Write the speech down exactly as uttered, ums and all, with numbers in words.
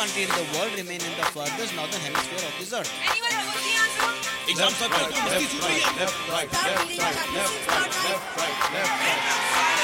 country in the world remain in the furthest northern hemisphere of this earth? Anyone know what's the answer? Exam sir, left, right, left, right, left, right, left, right, left, right, left, right, left, right.